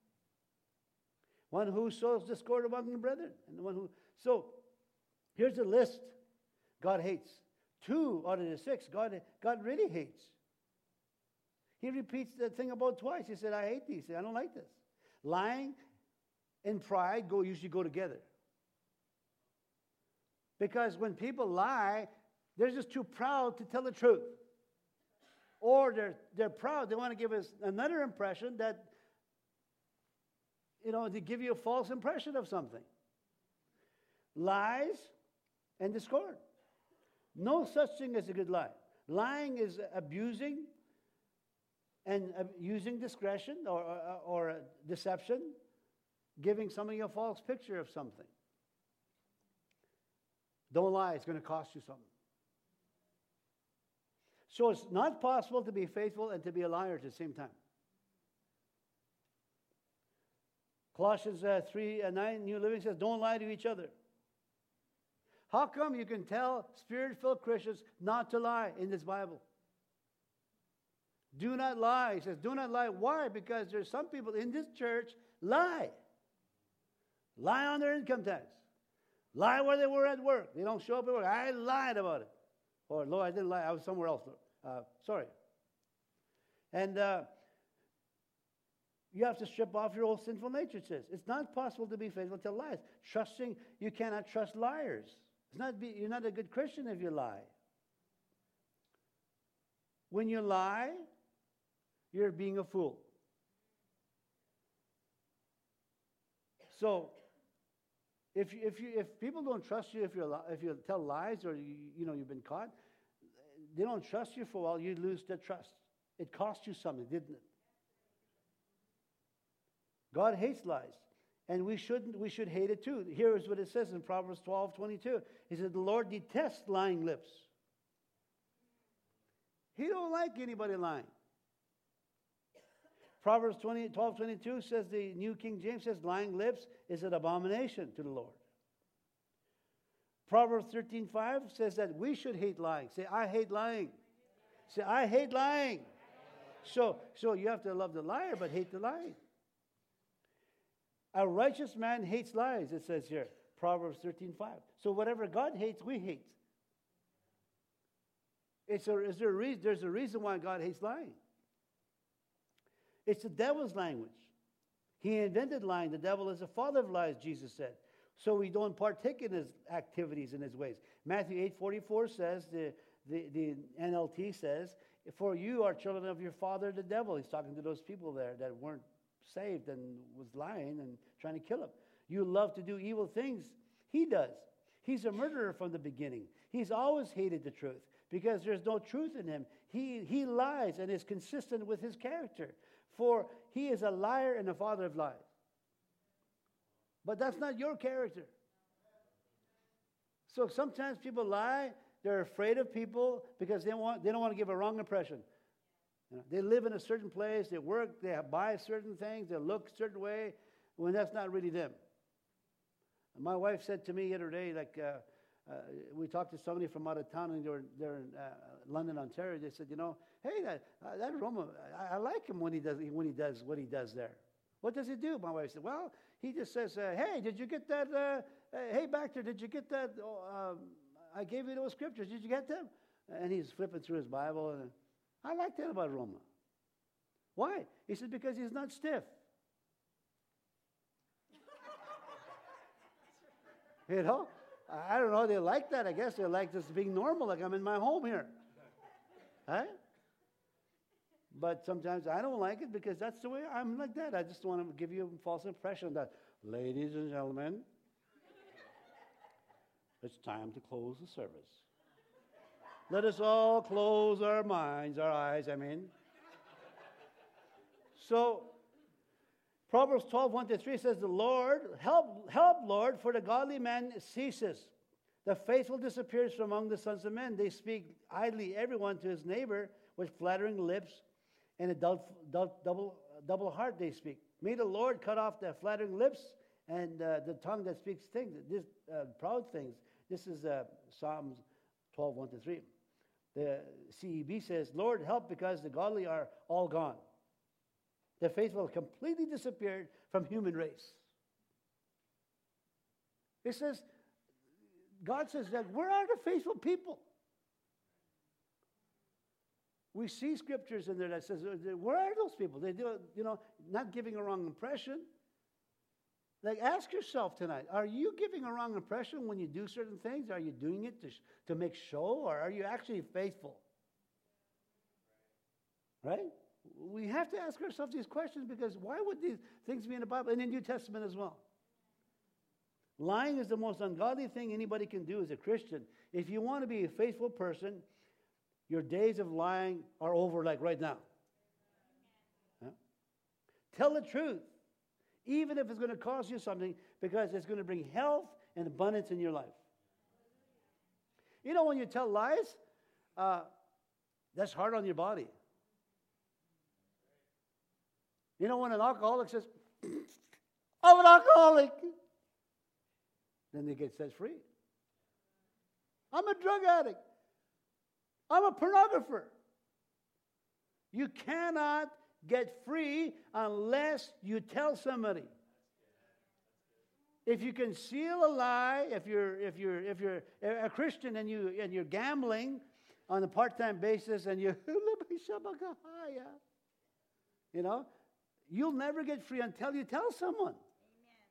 one who sows discord among the brethren, and the one who... So, here's a list God hates. Two out of the six, God, God really hates. He repeats the thing about twice. He said, I hate these. He said, I don't like this. Lying and pride go usually go together. Because when people lie, they're just too proud to tell the truth. Or they're, they're proud. They want to give us another impression that, you know, to give you a false impression of something. Lies and discord. No such thing as a good lie. Lying is abusing and uh, using discretion or, or, or deception, giving somebody a false picture of something. Don't lie, it's going to cost you something. So it's not possible to be faithful and to be a liar at the same time. Colossians uh, three nine, New Living says, don't lie to each other. How come you can tell Spirit-filled Christians not to lie in this Bible? Do not lie. He says, do not lie. Why? Because there's some people in this church lie. Lie on their income tax. Lie where they were at work. They don't show up at work. I lied about it. Or, Lord, I didn't lie. I was somewhere else. Uh, sorry. And uh, you have to strip off your old sinful nature, it says. It's not possible to be faithful to lies. Trusting, you cannot trust liars. It's not be, you're not a good Christian if you lie. When you lie, you're being a fool. So, if you, if you if people don't trust you, if you if you tell lies or you, you know you've been caught, they don't trust you for a while. You lose their trust. It cost you something, didn't it? God hates lies, and we shouldn't. We should hate it too. Here is what it says in Proverbs twelve twenty-two. He said, "The Lord detests lying lips." He don't like anybody lying. Proverbs twelve twenty-two says, the New King James says, lying lips is an abomination to the Lord. Proverbs thirteen five says that we should hate lying. Say, I hate lying. Say, I hate lying. So, so you have to love the liar, but hate the lying. A righteous man hates lies, it says here. Proverbs thirteen five. So whatever God hates, we hate. It's a, is there a reason, there's a reason why God hates lying. It's the devil's language. He invented lying. The devil is the father of lies, Jesus said. So we don't partake in his activities and his ways. Matthew eight forty-four says, the, the, the N L T says, for you are children of your father, the devil. He's talking to those people there that weren't saved and was lying and trying to kill him. You love to do evil things. He does. He's a murderer from the beginning. He's always hated the truth because there's no truth in him. He, he lies and is consistent with his character. For he is a liar and a father of lies. But that's not your character. So sometimes people lie. They're afraid of people because they want they don't want to give a wrong impression. You know, they live in a certain place. They work. They buy certain things. They look a certain way when that's not really them. And my wife said to me the other day, like uh, uh, we talked to somebody from out of town, and they're they're in uh, London, Ontario. They said, you know, hey, that uh, that Roma, I, I like him when he does when he does what he does there. What does he do? My wife said, well, he just says, uh, hey, did you get that? Uh, uh, hey, back there, did you get that? Oh, um, I gave you those scriptures. Did you get them? And he's flipping through his Bible. And I like that about Roma. Why? He said, because he's not stiff. You know? I don't know. They like that. I guess they like this being normal, like I'm in my home here. Right? But sometimes I don't like it because that's the way I'm like that. I just want to give you a false impression that, ladies and gentlemen, it's time to close the service. Let us all close our minds, our eyes, I mean. So, Proverbs twelve, one to three says, the Lord, help, help, Lord, for the godly man ceases. The faithful disappears from among the sons of men. They speak idly, everyone to his neighbor, with flattering lips, and a double, double, double heart they speak. May the Lord cut off the flattering lips and uh, the tongue that speaks things, this, uh, proud things. This is uh, Psalms twelve, one to three. The C E B says, Lord, help because the godly are all gone. The faithful have completely disappeared from human race. It says, God says that where are the faithful people? We see scriptures in there that says, where are those people? They do, you know, not giving a wrong impression. Like, ask yourself tonight, are you giving a wrong impression when you do certain things? Are you doing it to, to make show, or are you actually faithful? Right? We have to ask ourselves these questions because why would these things be in the Bible and in the New Testament as well? Lying is the most ungodly thing anybody can do as a Christian. If you want to be a faithful person, your days of lying are over like right now. Yeah? Tell the truth, even if it's going to cost you something, because it's going to bring health and abundance in your life. You know, when you tell lies, uh, that's hard on your body. You know, when an alcoholic says, I'm an alcoholic, then they get set free. I'm a drug addict. I'm a pornographer. You cannot get free unless you tell somebody. If you conceal a lie, if you're if you're if you're a Christian and you and you're gambling on a part-time basis and you you know, you'll never get free until you tell someone. Amen.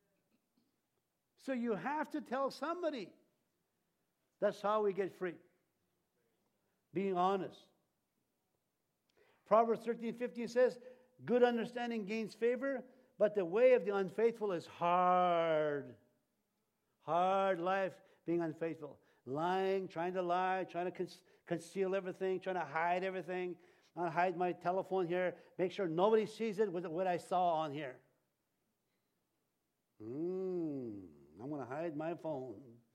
So you have to tell somebody. That's how we get free. Being honest. Proverbs thirteen fifteen says, good understanding gains favor, but the way of the unfaithful is hard. Hard life being unfaithful. Lying, trying to lie, trying to con- conceal everything, trying to hide everything. I'll hide my telephone here, make sure nobody sees it with what I saw on here. Hmm, I'm going to hide my phone.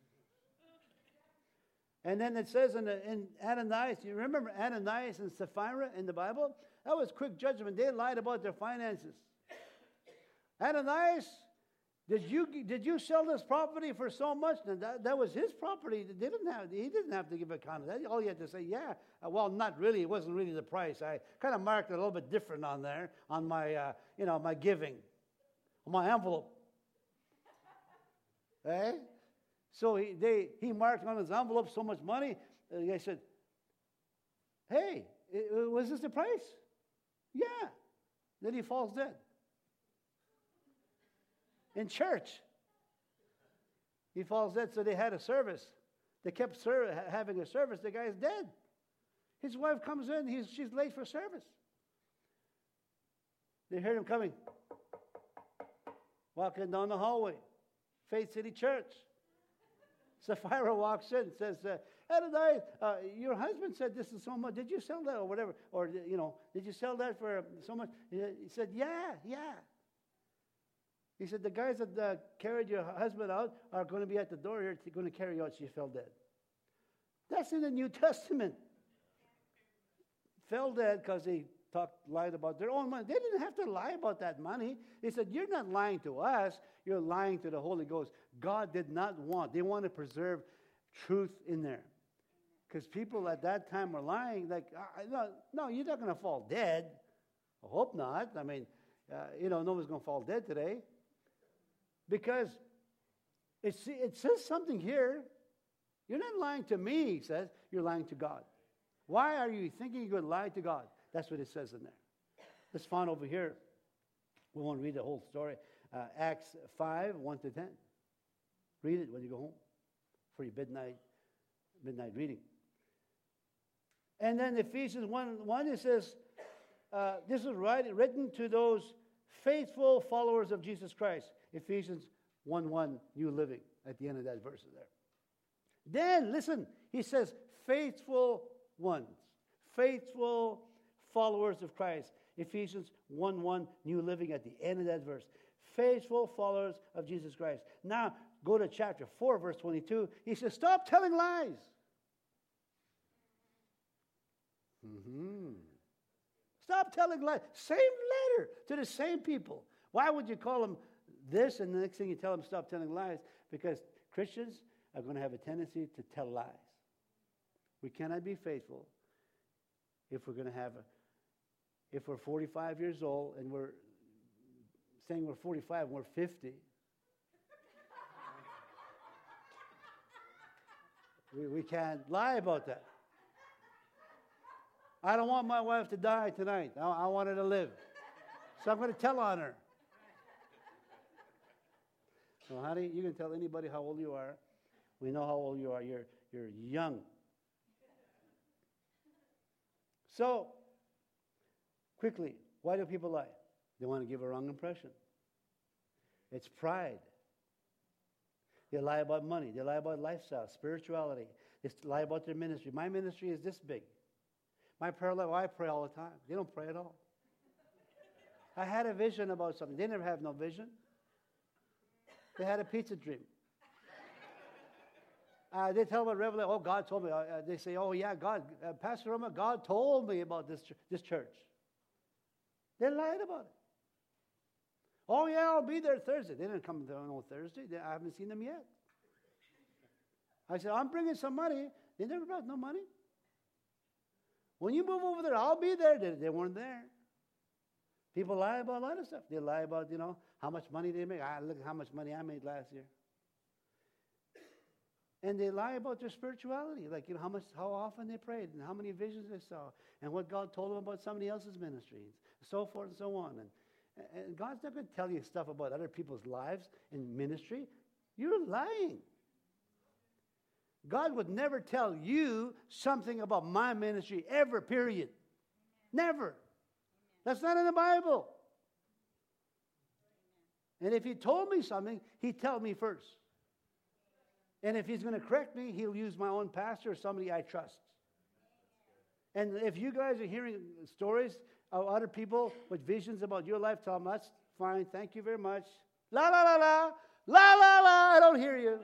And then it says in, the, in Ananias, you remember Ananias and Sapphira in the Bible? That was quick judgment. They lied about their finances. Ananias, did you did you sell this property for so much? And that, that was his property. They didn't have, he didn't have to give account of that. All he had to say, yeah, uh, well, not really. It wasn't really the price. I kind of marked it a little bit different on there, on my, uh, you know, my giving, on my envelope. Eh? So he, they, he marked on his envelope so much money. Uh, they said, hey, it, was this the price? Yeah. Then he falls dead. In church. He falls dead, so they had a service. They kept ser- having a service. The guy's dead. His wife comes in. He's, she's late for service. They heard him coming. Walking down the hallway. Faith City Church. Sapphira walks in and says, uh, Ananias, uh, your husband said this is so much. Did you sell that or whatever? Or, you know, did you sell that for so much? He said, yeah, yeah. He said, the guys that uh, carried your husband out are going to be at the door here, going to carry you out. She fell dead. That's in the New Testament. Fell dead because they talked, lied about their own money. They didn't have to lie about that money. He said, you're not lying to us. You're lying to the Holy Ghost. God did not want. They want to preserve truth in there. Because people at that time were lying. Like, uh, no, no, you're not going to fall dead. I hope not. I mean, uh, you know, no one's going to fall dead today. Because it, it says something here. You're not lying to me, he says. You're lying to God. Why are you thinking you're going to lie to God? That's what it says in there. Let's find over here. We won't read the whole story. Uh, Acts five, one to ten. Read it when you go home for your midnight, midnight reading. And then Ephesians one, one it says, uh, this is right, written to those faithful followers of Jesus Christ. Ephesians one, one, New Living, at the end of that verse there. Then, listen, he says, faithful ones. Faithful followers of Christ. Ephesians one, one, New Living, at the end of that verse. Faithful followers of Jesus Christ. Now, go to chapter four, verse twenty-two. He says, stop telling lies. Mm-hmm. Stop telling lies. Same letter to the same people. Why would you call them this and the next thing you tell them stop telling lies? Because Christians are going to have a tendency to tell lies. We cannot be faithful if we're going to have a, if we're forty-five years old and we're saying we're forty-five and we're fifty. we, we can't lie about that. I don't want my wife to die tonight. I, I want her to live. So I'm going to tell on her. So honey, you can tell anybody how old you are. We know how old you are. You're, you're young. So, quickly, why do people lie? They want to give a wrong impression. It's pride. They lie about money. They lie about lifestyle, spirituality. They lie about their ministry. My ministry is this big. My prayer life, well, I pray all the time. They don't pray at all. I had a vision about something. They never have no vision. They had a pizza dream. Uh, they tell about revelation. Oh, God told me. Uh, they say, oh, yeah, God, uh, Pastor Roma, God told me about this, ch- this church. They lied about it. Oh, yeah, I'll be there Thursday. They didn't come there on Thursday. They, I haven't seen them yet. I said, I'm bringing some money. They never brought no money. When you move over there, I'll be there. They, they weren't there. People lie about a lot of stuff. They lie about, you know, how much money they make. Ah, look at how much money I made last year. And they lie about their spirituality, like, you know, how much, how often they prayed, and how many visions they saw, and what God told them about somebody else's ministry, and so forth and so on. And, and God's not going to tell you stuff about other people's lives in ministry. You're lying. God would never tell you something about my ministry ever, period. Never. That's not in the Bible. And if he told me something, he'd tell me first. And if he's going to correct me, he'll use my own pastor or somebody I trust. And if you guys are hearing stories of other people with visions about your life, tell them, that's fine, thank you very much. La, la, la, la, la, la, la, I don't hear you.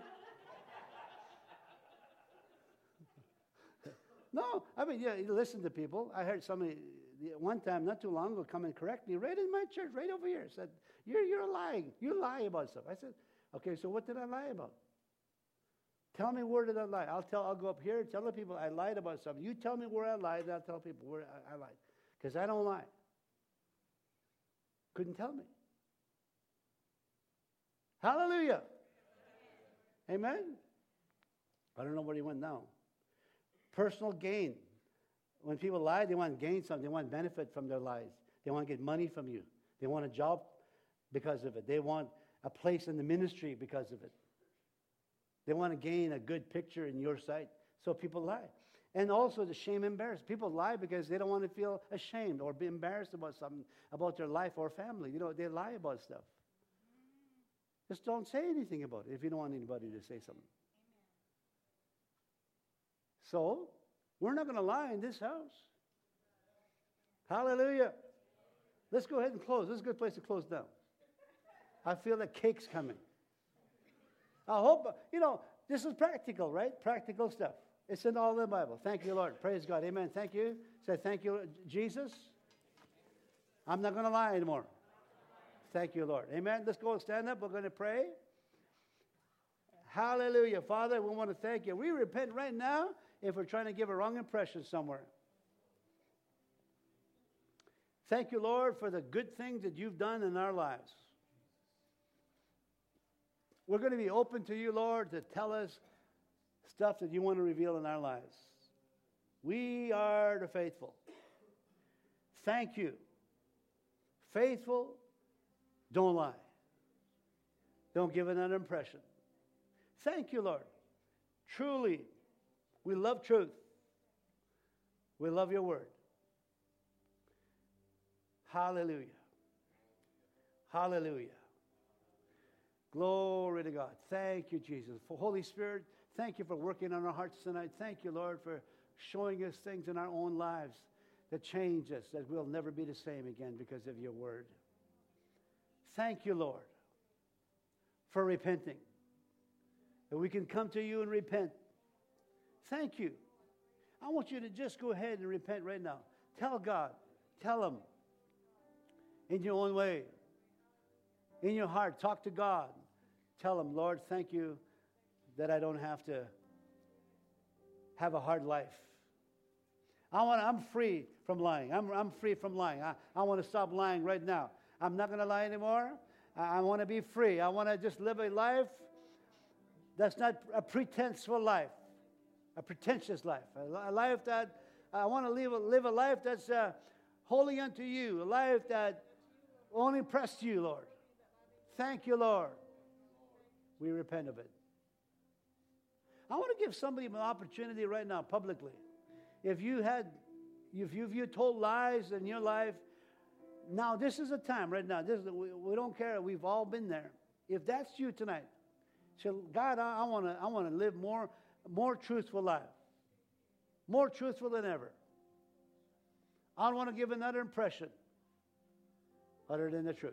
No, I mean, yeah, you listen to people. I heard somebody one time, not too long ago, come and correct me right in my church, right over here. Said, you're, you're lying. You lie about stuff. I said, okay, so what did I lie about? Tell me where did I lie. I'll tell. I'll go up here and tell the people I lied about something. You tell me where I lied, and I'll tell people where I, I lied. Because I don't lie. Couldn't tell me. Hallelujah. Amen. Amen? I don't know where he went now. Personal gain. When people lie, they want to gain something. They want benefit from their lies. They want to get money from you. They want a job because of it. They want a place in the ministry because of it. They want to gain a good picture in your sight. So people lie. And also the shame and embarrassment. People lie because they don't want to feel ashamed or be embarrassed about something, about their life or family. You know, they lie about stuff. Just don't say anything about it if you don't want anybody to say something. So, we're not going to lie in this house. Hallelujah. Let's go ahead and close. This is a good place to close down. I feel the cake's coming. I hope, you know, this is practical, right? Practical stuff. It's in all the Bible. Thank you, Lord. Praise God. Amen. Thank you. Say thank you, Jesus. I'm not going to lie anymore. Thank you, Lord. Amen. Let's go and stand up. We're going to pray. Hallelujah. Father, we want to thank you. We repent right now if we're trying to give a wrong impression somewhere. Thank you, Lord, for the good things that you've done in our lives. We're going to be open to you, Lord, to tell us stuff that you want to reveal in our lives. We are the faithful. Thank you. Faithful, don't lie. Don't give another impression. Thank you, Lord. Truly, we love truth. We love your word. Hallelujah. Hallelujah. Glory to God. Thank you, Jesus. For Holy Spirit, thank you for working on our hearts tonight. Thank you, Lord, for showing us things in our own lives that change us, that we'll never be the same again because of your word. Thank you, Lord, for repenting. That we can come to you and repent. Thank you. I want you to just go ahead and repent right now. Tell God. Tell him. In your own way. In your heart. Talk to God. Tell him, Lord, thank you that I don't have to have a hard life. I want, I'm free from lying. I'm, I'm free from lying. I, I want to stop lying right now. I'm not going to lie anymore. I, I want to be free. I want to just live a life that's not a pretenseful life, a pretentious life, a, a life that I want to live, live a life that's uh, holy unto you, a life that only impressed you, Lord. Thank you, Lord. We repent of it. I want to give somebody an opportunity right now, publicly. If you had, if you, if you told lies in your life, now this is a time right now. This is, we, we don't care. We've all been there. If that's you tonight, so God, I, I want to, I want to live more, more truthful life, more truthful than ever. I don't want to give another impression other than the truth.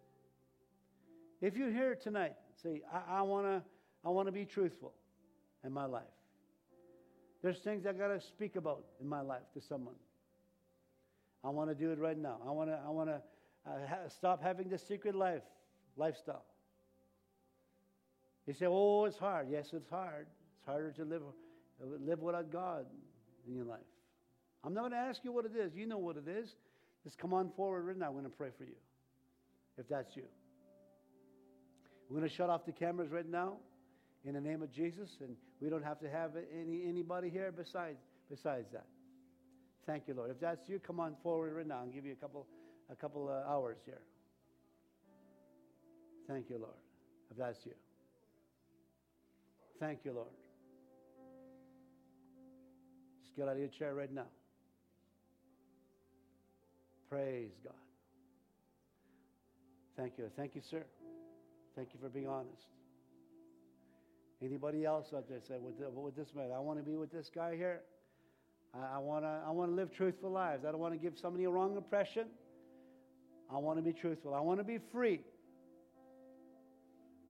If you're here tonight, say, I, I want to, I want to be truthful in my life. There's things I got to speak about in my life to someone. I want to do it right now. I want to, I want to uh, ha- stop having the secret life lifestyle. You say, oh, it's hard. Yes, it's hard. It's harder to live, live without God in your life. I'm not going to ask you what it is. You know what it is. Just come on forward right now. I'm going to pray for you, if that's you. We're going to shut off the cameras right now in the name of Jesus, and we don't have to have any anybody here besides besides that. Thank you, Lord. If that's you, come on forward right now. I'll give you a couple a couple uh, hours here. Thank you, Lord. If that's you. Thank you, Lord. Just get out of your chair right now. Praise God. Thank you. Thank you, sir. Thank you for being honest. Anybody else out there say, with, the, with this man, I want to be with this guy here. I, I want to I want to live truthful lives. I don't want to give somebody a wrong impression. I want to be truthful. I want to be free.